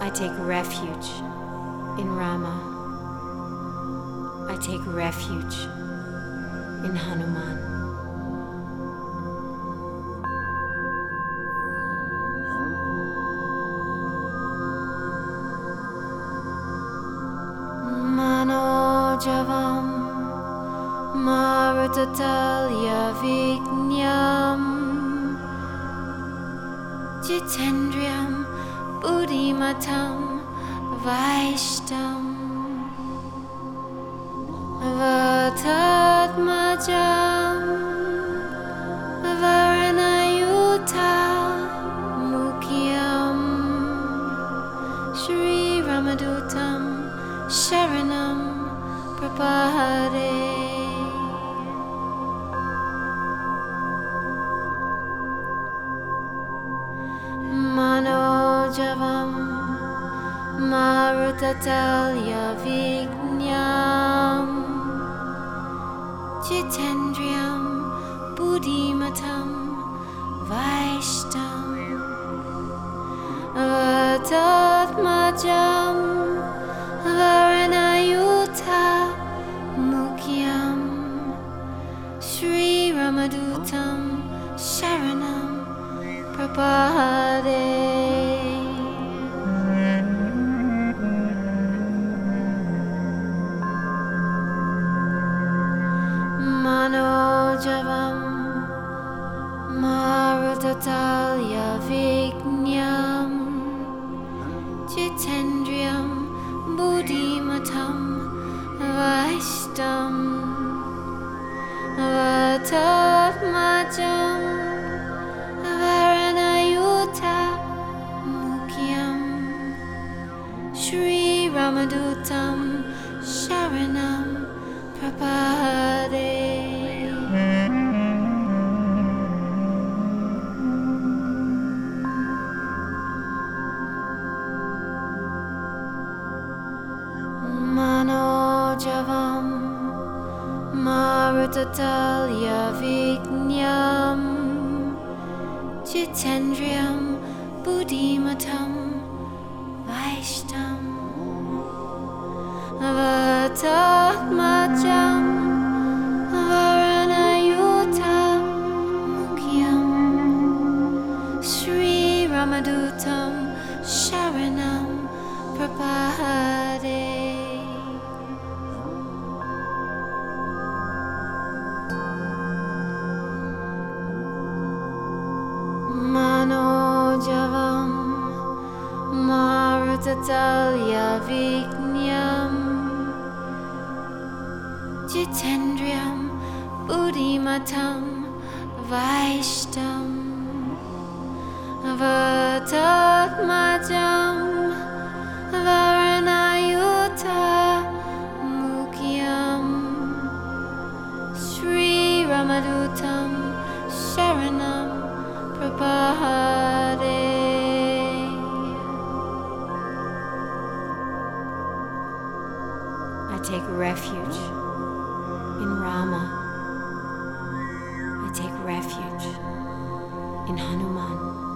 I take refuge in Rama. I take refuge in Hanuman. Manojavam Marutatalya Vignyam Jitendriyam Buddhimatam Vaishtam Vatatmajam Varanayuta Mukyam Shri Ramadutam Sharanam Prapade Manojavam Marutatalya Vignyam Jitendriyam Buddhimatam Vaishtam Vatatmajam Varanayuta Mukyam Shri Ramadutam Sharanam Prapade Manojavam Marutatalya Vignyam Jitendriyam Buddhimatam Vaishtam Vatatmajam Varanayuta Mukyam Shri Ramadutam Sharanam Prapade Manojavam Marutatalya Vignyam Jitendriyam Buddhimatam Vaishtam Vatatmajam Varanayuta Mukyam Shri Ramadutam Sharanam Prapade Manojavam Marutatalya Vignyam Jitendriyam Buddhimatam Vaishtam Vatatmajam Varanayuta Mukyam Shri Ramadutam Sharanam Prapade I take refuge in Rama. I take refuge in Hanuman.